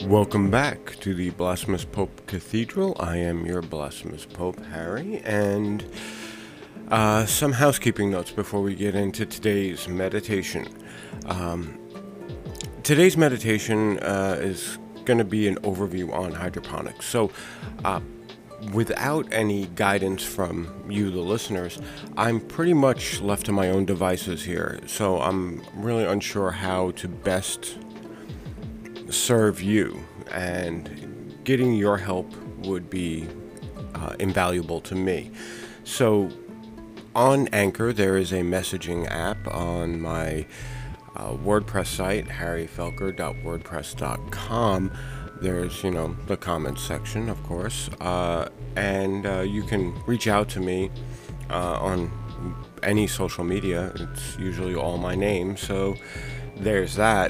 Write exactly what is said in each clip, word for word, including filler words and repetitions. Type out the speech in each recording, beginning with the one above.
Welcome back to the Blasphemous Pope Cathedral. I am your Blasphemous Pope, Harry, and uh, some housekeeping notes before we get into today's meditation. Um, today's meditation uh, is going to be an overview on hydroponics. So, uh, without any guidance from you, the listeners, I'm pretty much left to my own devices here. So, I'm really unsure how to best serve you, and getting your help would be uh, invaluable to me. So on Anchor, there is a messaging app on my uh, WordPress site, harry felker dot wordpress dot com. There's, you know, the comments section, of course, uh, and uh, you can reach out to me uh, on any social media. It's usually all my name, so there's that.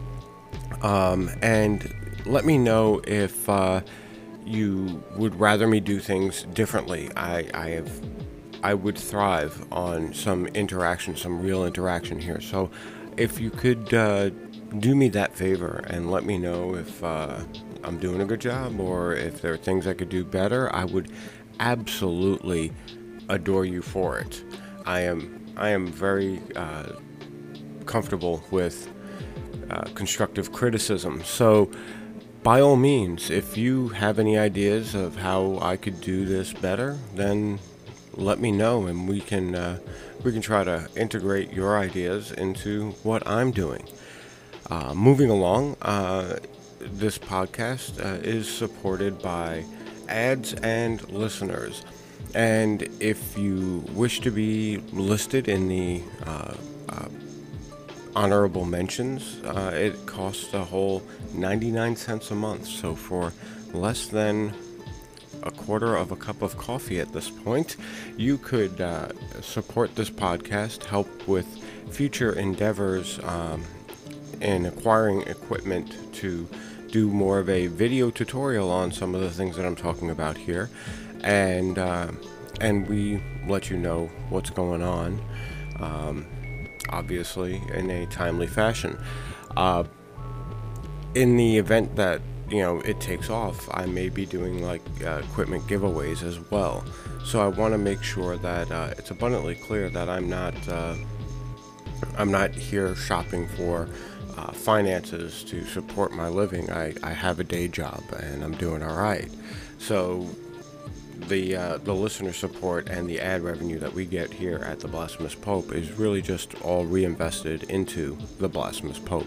Um, and let me know if uh, you would rather me do things differently. I, I have, I would thrive on some interaction, some real interaction here. So, if you could uh, do me that favor and let me know if uh, I'm doing a good job or if there are things I could do better, I would absolutely adore you for it. I am, I am very uh, comfortable with Uh, constructive criticism. So by all means, if you have any ideas of how I could do this better, then let me know, and we can uh, we can try to integrate your ideas into what I'm doing. Uh, moving along, uh, this podcast uh, is supported by ads and listeners, and if you wish to be listed in the uh, uh, honorable mentions, uh, it costs a whole ninety-nine cents a month. So for less than a quarter of a cup of coffee at this point, you could uh, support this podcast, help with future endeavors um, in acquiring equipment to do more of a video tutorial on some of the things that I'm talking about here, and uh, and we let you know what's going on. Um, obviously in a timely fashion. Uh, in the event that, you know, it takes off, I may be doing like uh, equipment giveaways as well. So I want to make sure that uh, it's abundantly clear that I'm not uh, I'm not here shopping for uh, finances to support my living. I, I have a day job and I'm doing all right. So the uh, the listener support and the ad revenue that we get here at the Blasphemous Pope is really just all reinvested into the Blasphemous Pope.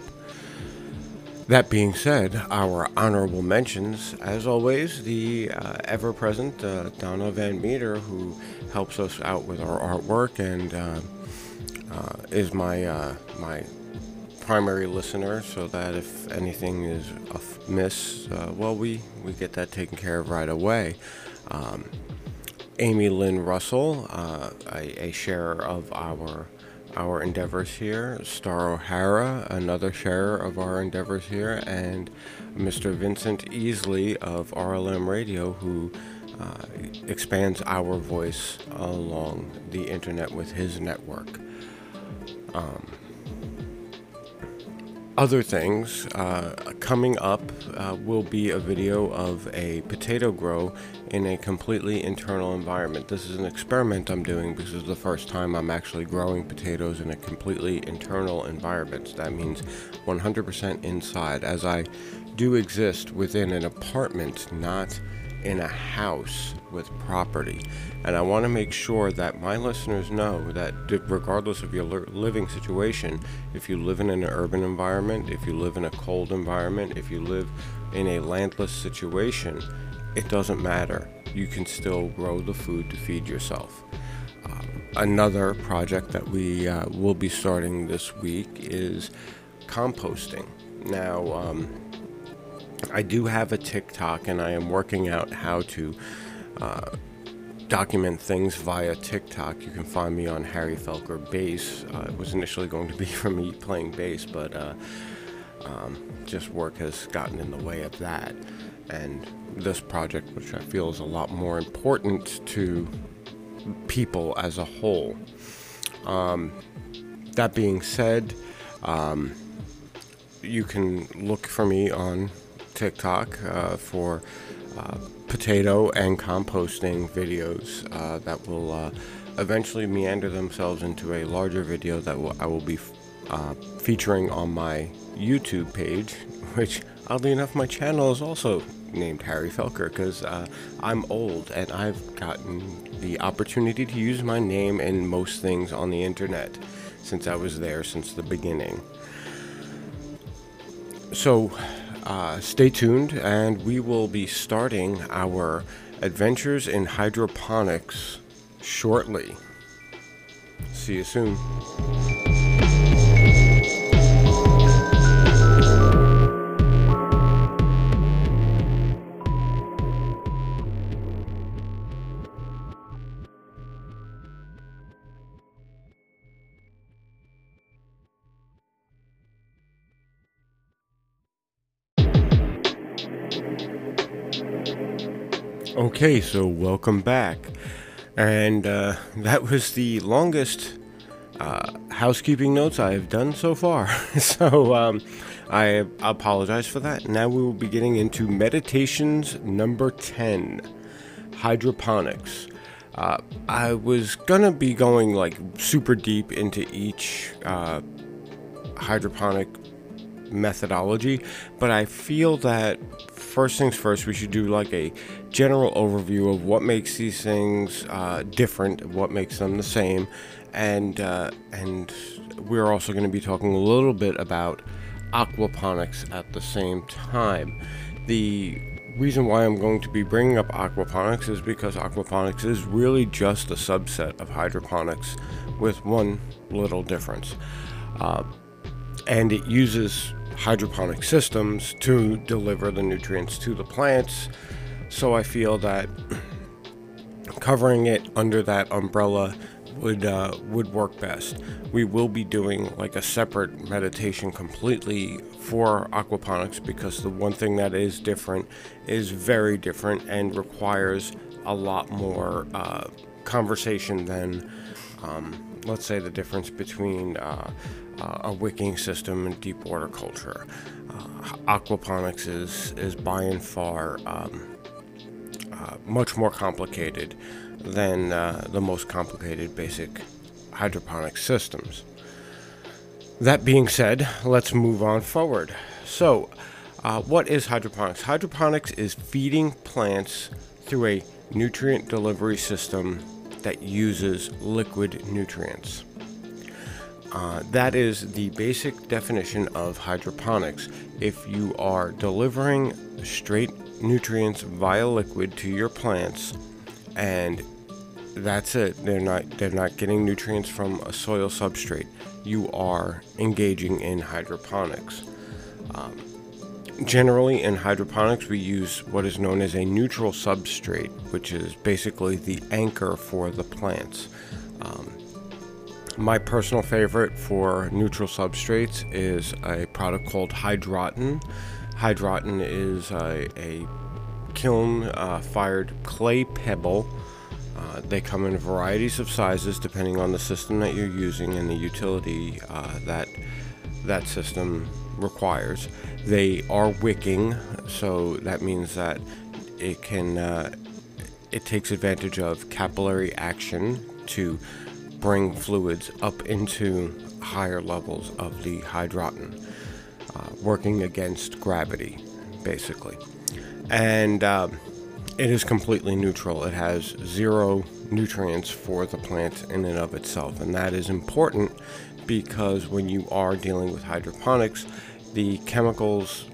That being said, our honorable mentions, as always, the uh, ever-present uh, Donna Van Meter, who helps us out with our artwork and uh, uh, is my uh, my primary listener, so that if anything is amiss, uh, well, we, we get that taken care of right away. Um, Amy Lynn Russell, uh, a, a sharer of our our endeavors here, Star O'Hara, another sharer of our endeavors here, and Mister Vincent Easley of R L M Radio, who uh, expands our voice along the internet with his network. Um, Other things, uh, coming up uh, will be a video of a potato grow in a completely internal environment. This is an experiment I'm doing because it's the first time I'm actually growing potatoes in a completely internal environment. That means one hundred percent inside, as I do exist within an apartment, not in a house with property. And I want to make sure that my listeners know that regardless of your living situation, if you live in an urban environment, if you live in a cold environment, if you live in a landless situation, it doesn't matter. You can still grow the food to feed yourself. Um, another project that we uh, will be starting this week is composting. Now, um, I do have a TikTok, and I am working out how to uh, document things via TikTok. You can find me on Harry Felker Bass. Uh, it was initially going to be for me playing bass, but uh, um, just work has gotten in the way of that. And this project, which I feel is a lot more important to people as a whole. Um, that being said, um, you can look for me on TikTok uh, for uh, potato and composting videos uh, that will uh, eventually meander themselves into a larger video that will, I will be uh, featuring on my YouTube page, which oddly enough my channel is also named Harry Felker, because uh, I'm old and I've gotten the opportunity to use my name in most things on the internet since I was there since the beginning. So uh, stay tuned, and we will be starting our adventures in hydroponics shortly. See you soon. Okay, so welcome back, and uh, that was the longest uh, housekeeping notes I have done so far, so um, I apologize for that. Now we will be getting into meditations number ten, hydroponics. Uh, I was gonna be going like super deep into each uh, hydroponic methodology, but I feel that first things first, we should do like a general overview of what makes these things uh, different, what makes them the same, and uh, and we're also going to be talking a little bit about aquaponics at the same time. The reason why I'm going to be bringing up aquaponics is because aquaponics is really just a subset of hydroponics with one little difference. Uh, and it uses hydroponic systems to deliver the nutrients to the plants. So I feel that covering it under that umbrella would uh, would work best. We will be doing like a separate meditation completely for aquaponics, because the one thing that is different is very different and requires a lot more uh, conversation than um, let's say the difference between uh, uh, a wicking system and deep water culture. Uh, aquaponics is is by and far um, uh, much more complicated than uh, the most complicated basic hydroponic systems. That being said, let's move on forward. So, uh, what is hydroponics? Hydroponics is feeding plants through a nutrient delivery system that uses liquid nutrients. Uh, that is the basic definition of hydroponics. If you are delivering straight nutrients via liquid to your plants, and that's it, they're not they're not getting nutrients from a soil substrate, you are engaging in hydroponics. Um, generally in hydroponics we use what is known as a neutral substrate, which is basically the anchor for the plants. Um, My personal favorite for neutral substrates is a product called Hydroton. Hydroton is a, a kiln-fired uh, clay pebble. Uh, they come in varieties of sizes depending on the system that you're using and the utility uh, that that system requires. They are wicking, so that means that it can uh, it takes advantage of capillary action to bring fluids up into higher levels of the hydroton, uh, working against gravity, basically. And uh, it is completely neutral. It has zero nutrients for the plant in and of itself, and that is important because when you are dealing with hydroponics, the chemicals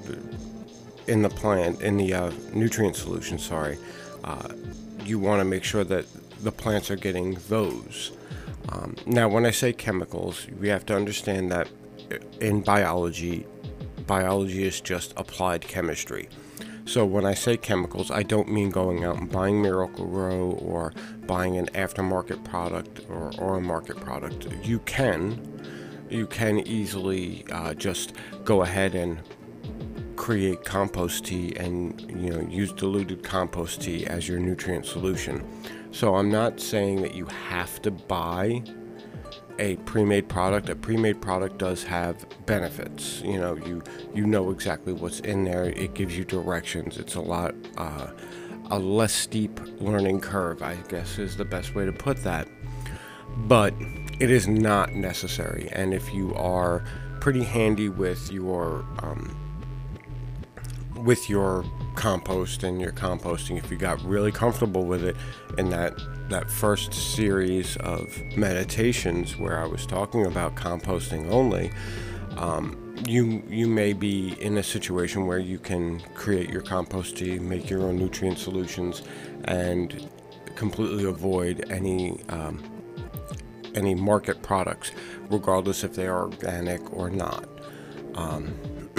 in the plant, in the uh, nutrient solution, sorry, uh, you want to make sure that the plants are getting those. Um, now, when I say chemicals, we have to understand that in biology, biology is just applied chemistry. So when I say chemicals, I don't mean going out and buying Miracle-Gro or buying an aftermarket product or, or a market product. You can, you can easily uh, just go ahead and create compost tea and, you know, use diluted compost tea as your nutrient solution. So I'm not saying that you have to buy a pre-made product. A pre-made product does have benefits. You know, you you know exactly what's in there. It gives you directions. It's a lot uh, a less steep learning curve, I guess is the best way to put that. But it is not necessary. And if you are pretty handy with your um, with your compost and your composting, if you got really comfortable with it in that that first series of meditations where I was talking about composting only, um, you you may be in a situation where you can create your compost tea, make your own nutrient solutions, and completely avoid any um, any market products, regardless if they are organic or not. Um,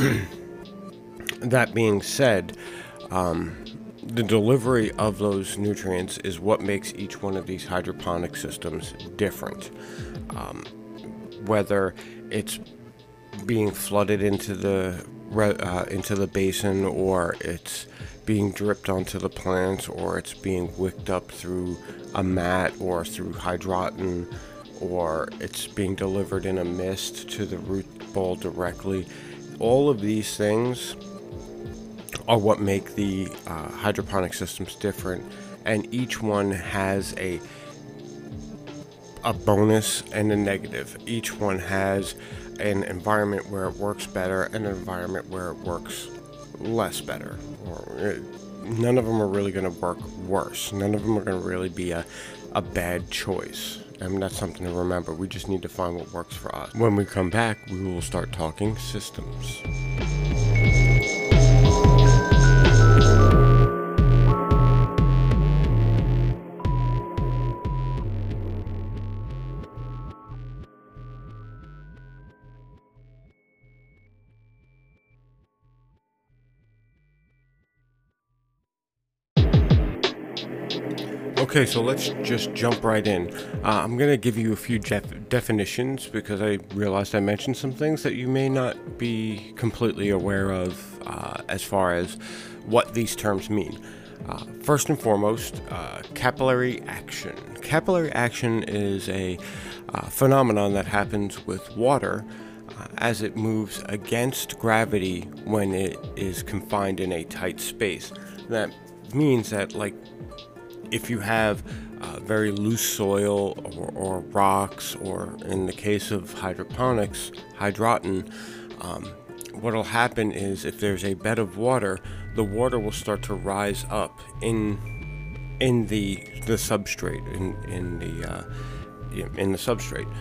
that being said, um, the delivery of those nutrients is what makes each one of these hydroponic systems different. Um, whether it's being flooded into the uh, into the basin, or it's being dripped onto the plants, or it's being wicked up through a mat or through hydroton, or it's being delivered in a mist to the root ball directly. All of these things are what make the uh, hydroponic systems different, and each one has a a bonus and a negative. Each one has an environment where it works better and an environment where it works less better. Or it, none of them are really going to work worse. None of them are going to really be a, a bad choice. And that's something to remember. We just need to find what works for us. When we come back, we will start talking systems. Okay, so let's just jump right in. Uh, I'm going to give you a few def- definitions because I realized I mentioned some things that you may not be completely aware of uh, as far as what these terms mean. Uh, first and foremost, uh, capillary action. Capillary action is a uh, phenomenon that happens with water uh, as it moves against gravity when it is confined in a tight space. That means that, like, if you have uh, very loose soil or, or rocks, or in the case of hydroponics, hydroton, um, what will happen is if there's a bed of water, the water will start to rise up in in the the substrate in in the uh, in the substrate.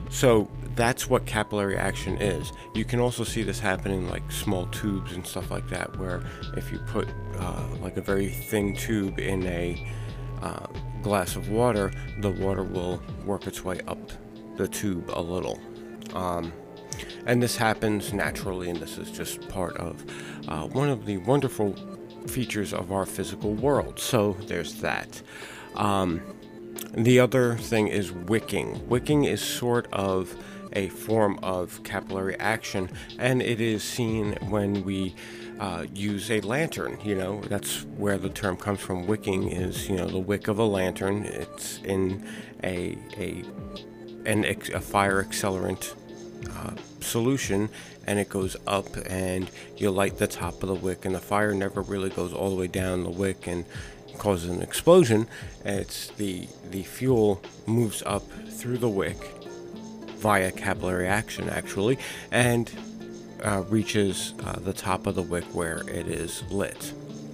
So that's what capillary action is. You can also see this happen in like small tubes and stuff like that, where if you put uh, like a very thin tube in a Uh, glass of water, the water will work its way up the tube a little. Um, and this happens naturally, and this is just part of uh, one of the wonderful features of our physical world. So there's that. Um, the other thing is wicking. Wicking is sort of a form of capillary action, and it is seen when we uh, use a lantern. You know, that's where the term comes from. Wicking is, you know, the wick of a lantern. It's in a a an ex- a fire accelerant uh, solution, and it goes up, and you light the top of the wick, and the fire never really goes all the way down the wick and causes an explosion. It's the the fuel moves up through the wick via capillary action, actually, and uh, reaches uh, the top of the wick where it is lit.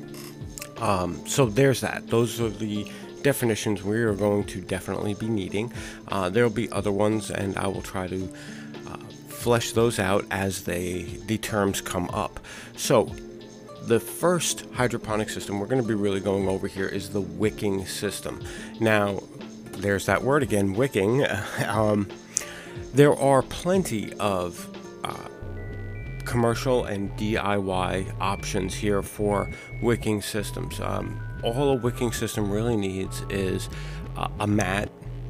Um, so there's that. Those are the definitions we are going to definitely be needing. Uh, there will be other ones, and I will try to uh, flesh those out as they the terms come up. So the first hydroponic system we're going to be really going over here is the wicking system. Now, there's that word again, wicking. um, There are plenty of uh, commercial and D I Y options here for wicking systems. Um, all a wicking system really needs is uh, a mat.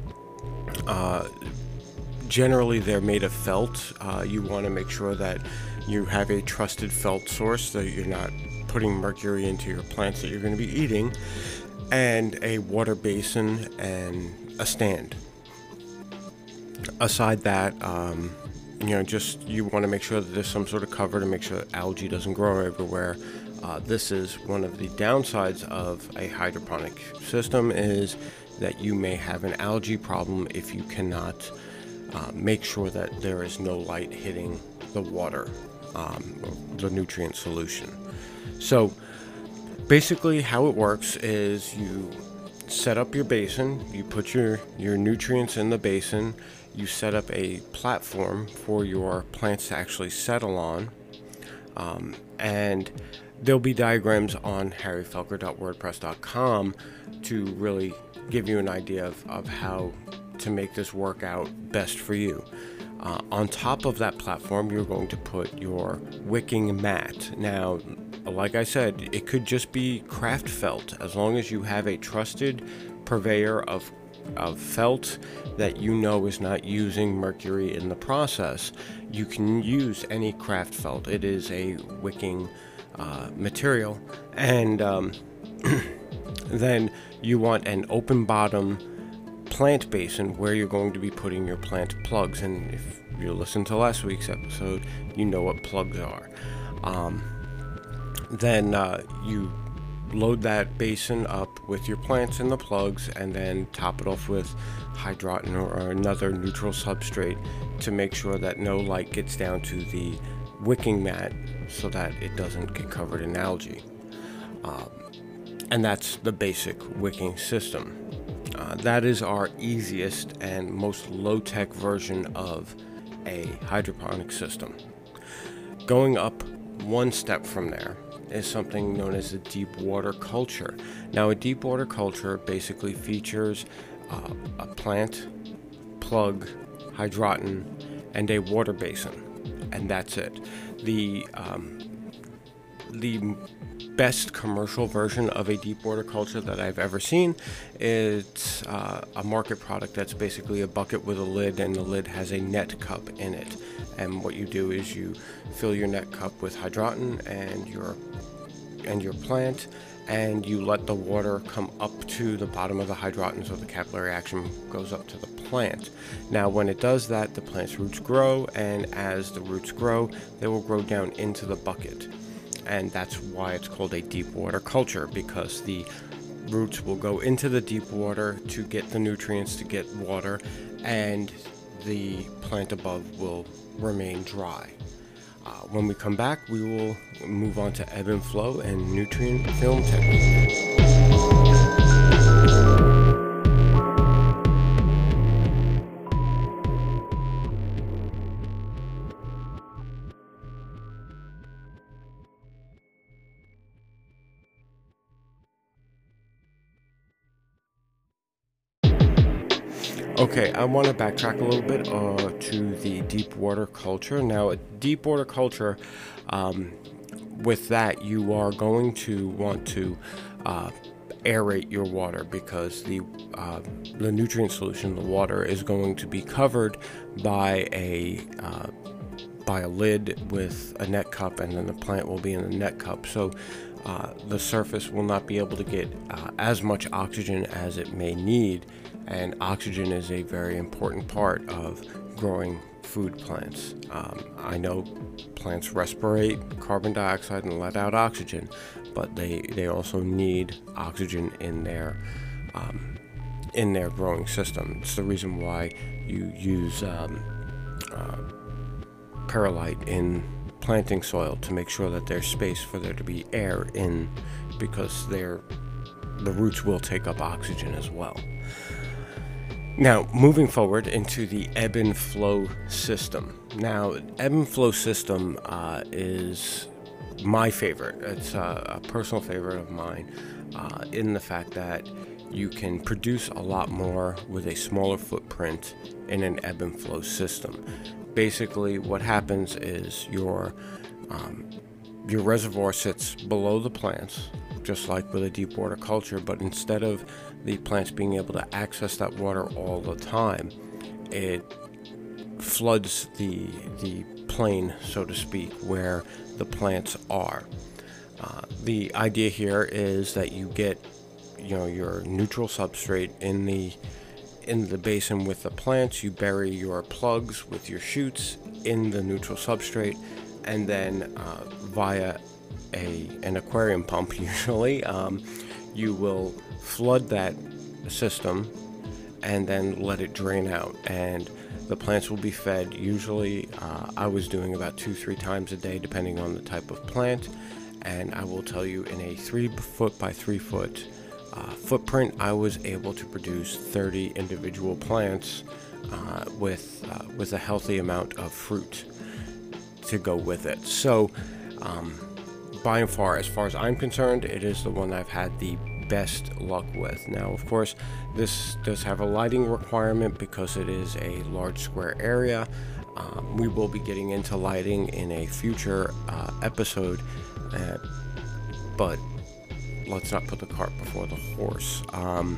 Uh, generally, they're made of felt. Uh, you want to make sure that you have a trusted felt source, so you're not putting mercury into your plants that you're going to be eating, and a water basin and a stand. aside that, um, you know, just you want to make sure that there's some sort of cover to make sure that algae doesn't grow everywhere. Uh, this is one of the downsides of a hydroponic system, is that you may have an algae problem if you cannot uh, make sure that there is no light hitting the water, um, the nutrient solution. So basically how it works is you set up your basin, you put your, your nutrients in the basin, you set up a platform for your plants to actually settle on, um, and there'll be diagrams on harry felker dot wordpress dot com to really give you an idea of, of how to make this work out best for you. Uh, on top of that platform, you're going to put your wicking mat. Now, like I said, it could just be craft felt, as long as you have a trusted purveyor of of felt that you know is not using mercury in the process. You can use any craft felt. It is a wicking uh, material, and um, then you want an open bottom plant basin where you're going to be putting your plant plugs. And if you listen to last week's episode, you know what plugs are. Um, then uh, you load that basin up with your plants and the plugs, and then top it off with hydroton or, or another neutral substrate to make sure that no light gets down to the wicking mat so that it doesn't get covered in algae. Um, and that's the basic wicking system. Uh, that is our easiest and most low-tech version of a hydroponic system. Going up one step from there is something known as a deep water culture. Now, a deep water culture basically features uh, a plant, plug, hydroton, and a water basin, and that's it. The um, the best commercial version of a deep water culture that I've ever seen is uh, a market product that's basically a bucket with a lid, and the lid has a net cup in it. And what you do is you fill your net cup with hydroton and your and your plant, and you let the water come up to the bottom of the hydroton so the capillary action goes up to the plant. Now, when it does that, the plant's roots grow, and as the roots grow, they will grow down into the bucket. And that's why it's called a deep water culture, because the roots will go into the deep water to get the nutrients, to get water, and the plant above will remain dry. Uh, when we come back, we will move on to ebb and flow and nutrient film technique. Okay, I want to backtrack a little bit uh, to the deep water culture. Now, a deep water culture, um, with that, you are going to want to uh, aerate your water, because the uh, the nutrient solution, the water, is going to be covered by a uh, by a lid with a net cup, and then the plant will be in the net cup. So uh, the surface will not be able to get uh, as much oxygen as it may need. And oxygen is a very important part of growing food plants. Um, I know plants respirate carbon dioxide and let out oxygen, but they, they also need oxygen in their um, in their growing system. It's the reason why you use um, uh, perlite in planting soil, to make sure that there's space for there to be air in, because they're, the roots will take up oxygen as well. Now, moving forward into the ebb and flow system. Now, ebb and flow system uh, is my favorite. It's a, a personal favorite of mine, uh, in the fact that you can produce a lot more with a smaller footprint in an ebb and flow system. Basically, what happens is your um, your reservoir sits below the plants, just like with a deep water culture, but instead of the plants being able to access that water all the time, it floods the the plain, so to speak, where the plants are. Uh, the idea here is that you get, you know, your neutral substrate in the in the basin with the plants, you bury your plugs with your shoots in the neutral substrate, and then uh, via a an aquarium pump, usually, um, you will flood that system and then let it drain out, and the plants will be fed. Usually uh, I was doing about two three times a day depending on the type of plant, and I will tell you, in a three foot by three foot uh, footprint, I was able to produce thirty individual plants uh, with uh, with a healthy amount of fruit to go with it. So um, by and far, as far as I'm concerned, it is the one I've had the best luck with. Now, of course, this does have a lighting requirement because it is a large square area. Um, we will be getting into lighting in a future uh, episode, uh, but let's not put the cart before the horse. Um,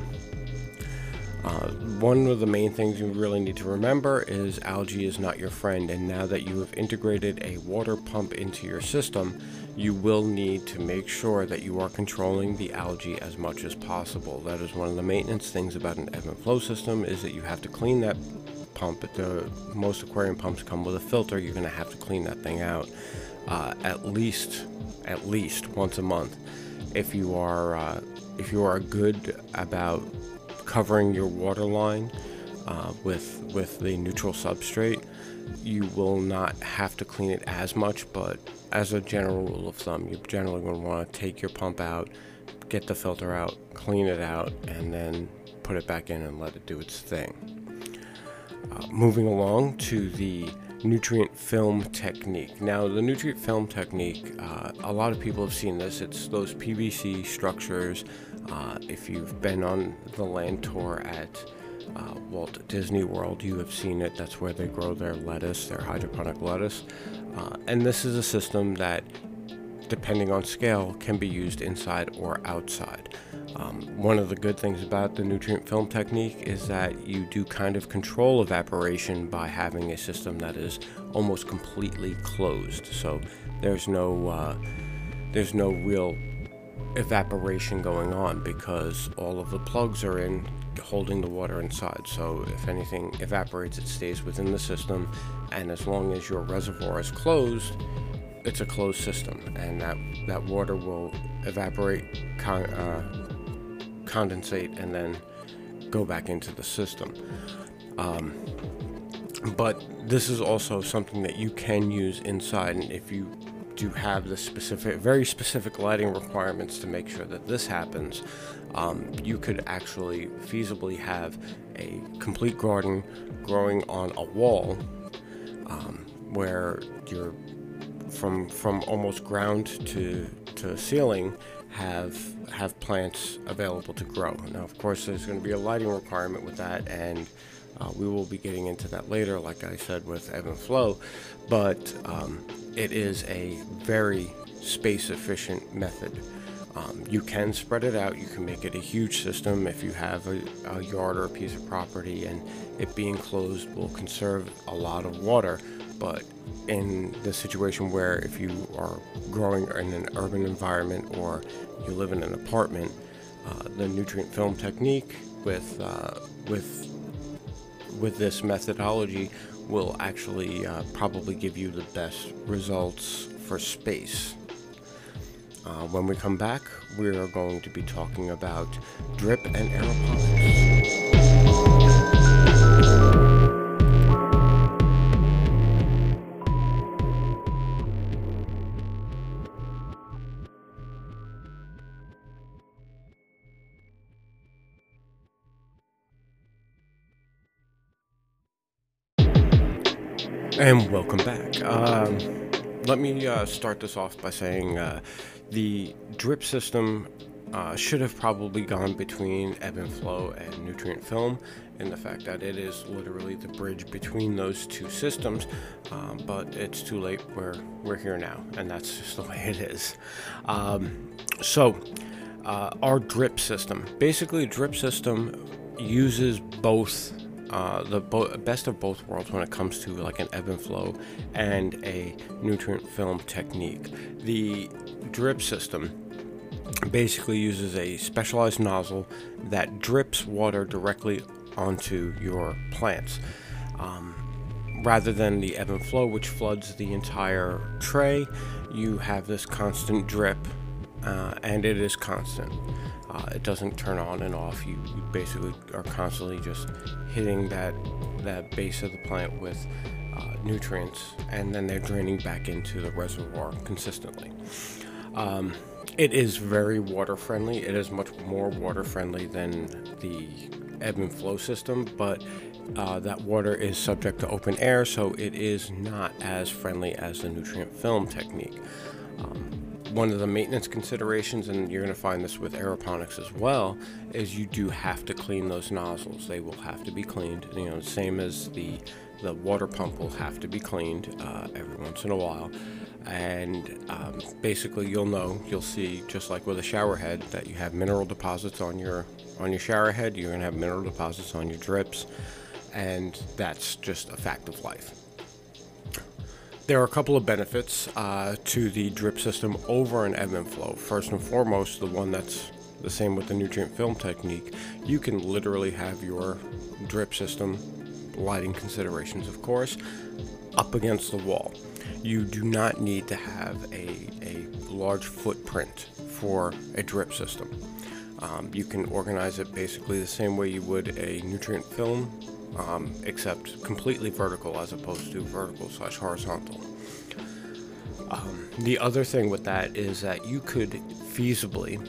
uh, one of the main things you really need to remember is algae is not your friend, and now that you have integrated a water pump into your system, you will need to make sure that you are controlling the algae as much as possible. That is one of the maintenance things about an ebb and flow system, is that you have to clean that pump. The most aquarium pumps come with a filter. You're going to have to clean that thing out uh, at least at least once a month. If you are uh, if you are good about covering your water line uh, with with the neutral substrate, you will not have to clean it as much, but as a general rule of thumb, you're generally going to want to take your pump out, get the filter out, clean it out, and then put it back in and let it do its thing. Uh, moving along to the nutrient film technique. Now, the nutrient film technique, uh, a lot of people have seen this. It's those P V C structures. Uh, if you've been on the land tour at Uh, Walt Disney World, you have seen it. That's where they grow their lettuce, their hydroponic lettuce. Uh, and this is a system that, depending on scale, can be used inside or outside. Um, one of the good things about the nutrient film technique is that you do kind of control evaporation by having a system that is almost completely closed. So there's no uh, there's no real evaporation going on because all of the plugs are in, holding the water inside. So if anything evaporates, it stays within the system, and as long as your reservoir is closed, it's a closed system, and that that water will evaporate, con uh, condensate, and then go back into the system. Um, but this is also something that you can use inside, and if you do have the specific, very specific lighting requirements to make sure that this happens, um, you could actually feasibly have a complete garden growing on a wall, um, where you're from from almost ground to to ceiling have have plants available to grow. Now, of course, there's going to be a lighting requirement with that, and uh, we will be getting into that later, like I said, with ebb and flow, but um, it is a very space-efficient method. Um, you can spread it out. You can make it a huge system if you have a, a yard or a piece of property, and it being closed will conserve a lot of water. But in the situation where if you are growing in an urban environment or you live in an apartment, uh, the nutrient film technique with uh, with with this methodology will actually uh, probably give you the best results for space. Uh, when we come back, we are going to be talking about drip and aeroponics. And welcome back. Um, let me uh, start this off by saying uh, the drip system uh, should have probably gone between ebb and flow and nutrient film, in the fact that it is literally the bridge between those two systems, um, but it's too late. We're, we're here now, and that's just the way it is. Um, so, uh, our drip system. Basically, a drip system uses both Uh, the bo best of both worlds when it comes to like an ebb and flow and a nutrient film technique. The drip system basically uses a specialized nozzle that drips water directly onto your plants. Um, rather than the ebb and flow, which floods the entire tray, you have this constant drip, uh, and it is constant. Uh, it doesn't turn on and off. You, you basically are constantly just hitting that that base of the plant with uh, nutrients, and then they're draining back into the reservoir consistently. Um, it is very water friendly. It is much more water friendly than the ebb and flow system, but uh, that water is subject to open air, so it is not as friendly as the nutrient film technique. Um, one of the maintenance considerations, and you're going to find this with aeroponics as well, is you do have to clean those nozzles. They will have to be cleaned, you know, same as the the water pump will have to be cleaned uh, every once in a while. And um, basically you'll know, you'll see, just like with a shower head, that you have mineral deposits on your on your shower head. You're going to have mineral deposits on your drips, and that's just a fact of life. There are a couple of benefits uh, to the drip system over an ebb and flow. First and foremost, the one that's the same with the nutrient film technique, you can literally have your drip system, lighting considerations of course, up against the wall. You do not need to have a, a large footprint for a drip system. Um, you can organize it basically the same way you would a nutrient film, um, except completely vertical as opposed to vertical slash horizontal. Um, the other thing with that is that you could feasibly,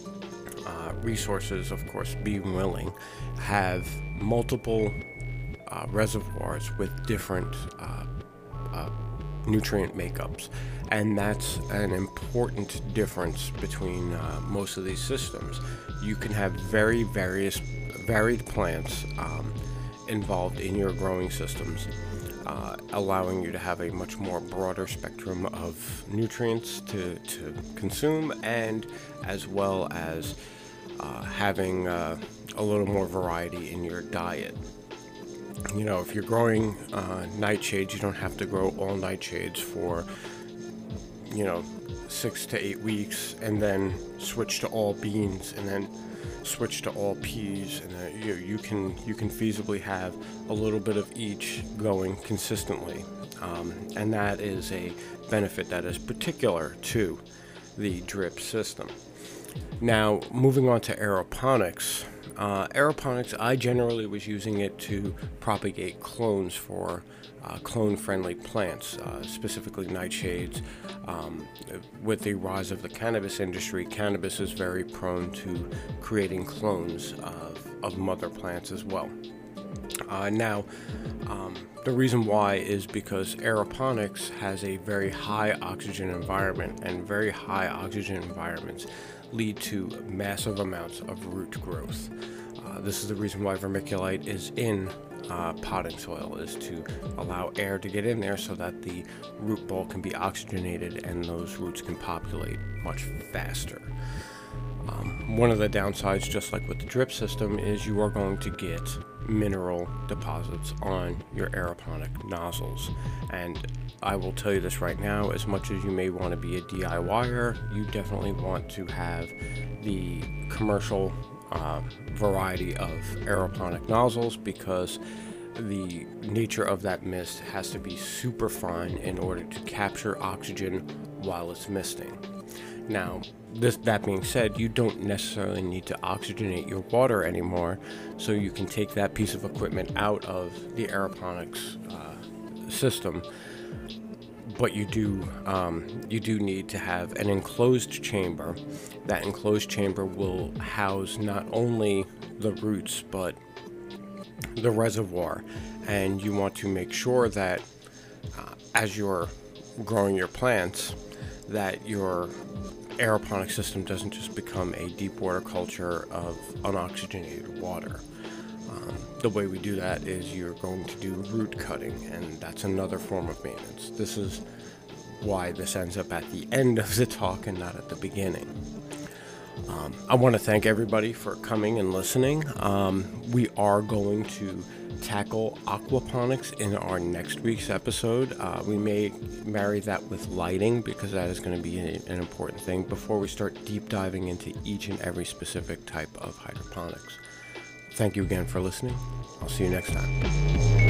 uh, resources of course being willing, have multiple uh, reservoirs with different uh, uh, nutrient makeups, and that's an important difference between uh, most of these systems. You can have very various varied plants um, involved in your growing systems, uh, allowing you to have a much more broader spectrum of nutrients to, to consume, and as well as uh, having uh, a little more variety in your diet. You know, if you're growing uh, nightshades, you don't have to grow all nightshades for, you know, six to eight weeks and then switch to all beans and then switch to all peas, and then you you can you can feasibly have a little bit of each going consistently, um, and that is a benefit that is particular to the drip system. Now, moving on to aeroponics. Uh, aeroponics, I generally was using it to propagate clones for uh, clone-friendly plants, uh, specifically nightshades. Um, with the rise of the cannabis industry, cannabis is very prone to creating clones of, of mother plants as well. Uh, now, um, the reason why is because aeroponics has a very high oxygen environment, and very high oxygen environments lead to massive amounts of root growth. Uh, this is the reason why vermiculite is in uh, potting soil, is to allow air to get in there so that the root ball can be oxygenated and those roots can populate much faster. Um, one of the downsides, just like with the drip system, is you are going to get mineral deposits on your aeroponic nozzles. And I will tell you this right now, as much as you may want to be a D I Y er, you definitely want to have the commercial uh, variety of aeroponic nozzles, because the nature of that mist has to be super fine in order to capture oxygen while it's misting. Now, this, that being said, you don't necessarily need to oxygenate your water anymore, so you can take that piece of equipment out of the aeroponics uh, system. But you do um, you do need to have an enclosed chamber. That enclosed chamber will house not only the roots but the reservoir, and you want to make sure that uh, as you're growing your plants, that your aeroponic system doesn't just become a deep water culture of unoxygenated water. Um, the way we do that is you're going to do root cutting, and that's another form of maintenance. This is why this ends up at the end of the talk and not at the beginning. Um, I want to thank everybody for coming and listening. Um, we are going to tackle aquaponics in our next week's episode. Uh, we may marry that with lighting, because that is going to be a, an important thing before we start deep diving into each and every specific type of hydroponics. Thank you again for listening. I'll see you next time.